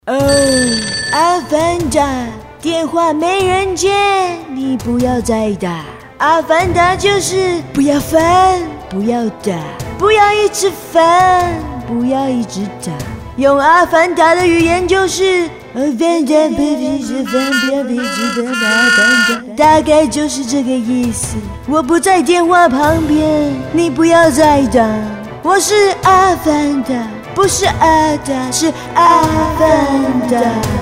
哦，阿凡达，电话没人接，你不要再打。阿凡达就是不要烦，不要打，不要一直烦，不要一直打。用阿凡达的语言就是阿凡达，不必是烦，不要一直打阿凡达，大概就是这个意思。我不在电话旁边，你不要再打。我是阿凡达，不是阿达，是阿凡达。